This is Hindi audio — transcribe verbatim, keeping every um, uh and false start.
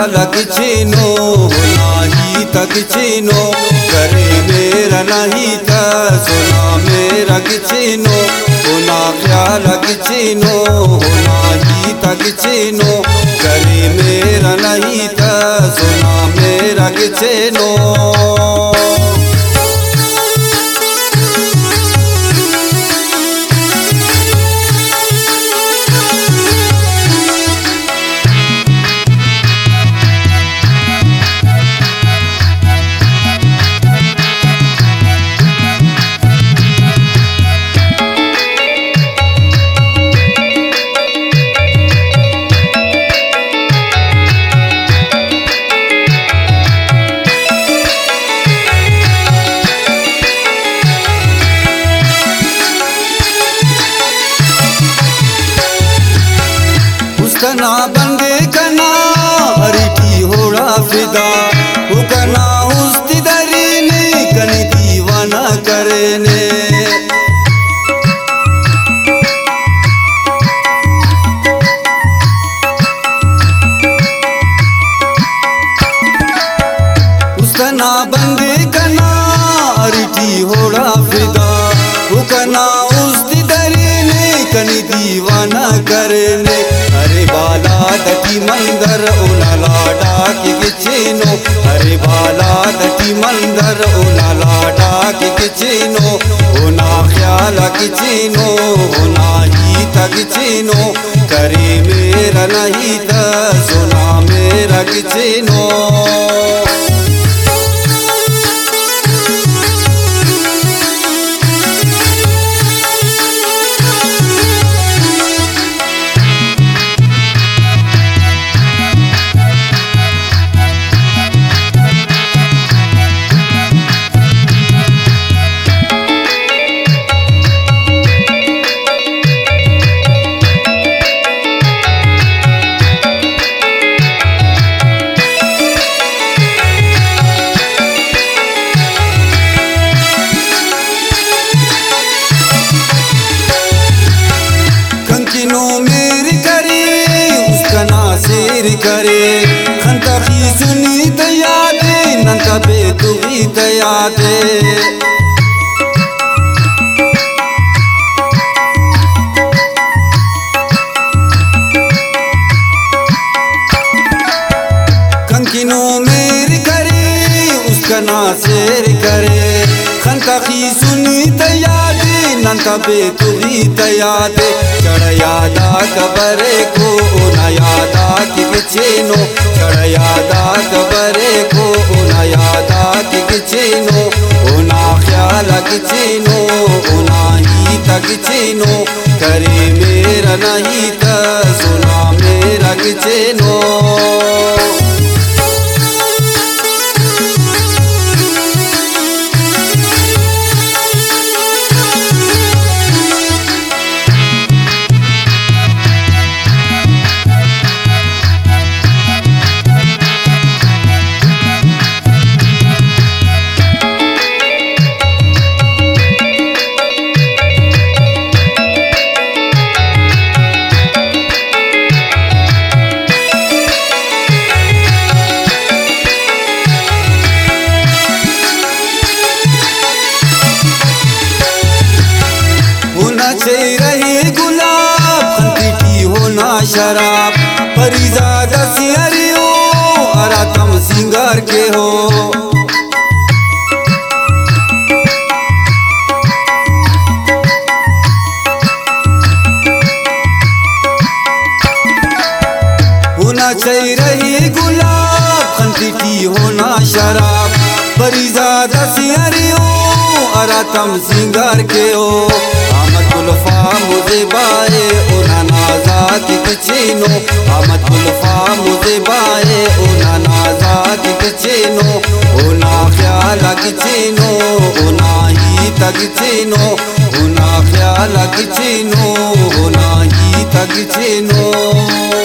ख्याल किचनो नाही त किचनो करे मेरा नहीं त सुना मेरा किचनो ना ख्याल किचनो नाही त किचनो करे मेरा नहीं त सुना मेरा किचनो। कना बंदे कना हरी की होड़ा फिदा वो कना उस दरी ने कनी दीवाना करने उस कना बंदे कना हरी की होड़ा फिदा वो कना उस दरी ने कनी दीवाना करने। अरे बाला दटी मंदर ओला लाडा के किचनो अरे बाला दटी मंदर ओला लाडा के किचनो ओना ख्याल किचनो ओना ही त किचनो करे मेरा नहीं त सुना मेरा किचनो। करे खंता की सुनी तयादे नंता बेतुगी तयादे कंकिनो मेरी करे उसका ना शेर करे खंता की सुनी तयादे नंता बेतुगी तयादे चढ़ यादा कबरे को ना यादा की किचनो चढ़ यादा कबरे को ना यादा की किचनो ओना ख्याल किचनो ओना ही त किचनो करे मेरा नहीं त सुना मेरा किचनो। रहे गुलाब खंती होना शराब परिजादा सिहरियो अरातम सिंगार के हो होना चाहिए रहे गुलाब खंती होना शराब परिजादा सिहरियो अरातम सिंगार के हो। आमद गुलफा मुझे बाए ओना नाजा की किचनो आमद गुलफा मुझे बाए ओना नाजा की किचनो ओना ख्याल किचनो ओना ही त किचनो ओना ख्याल किचनो ओना ही त किचनो।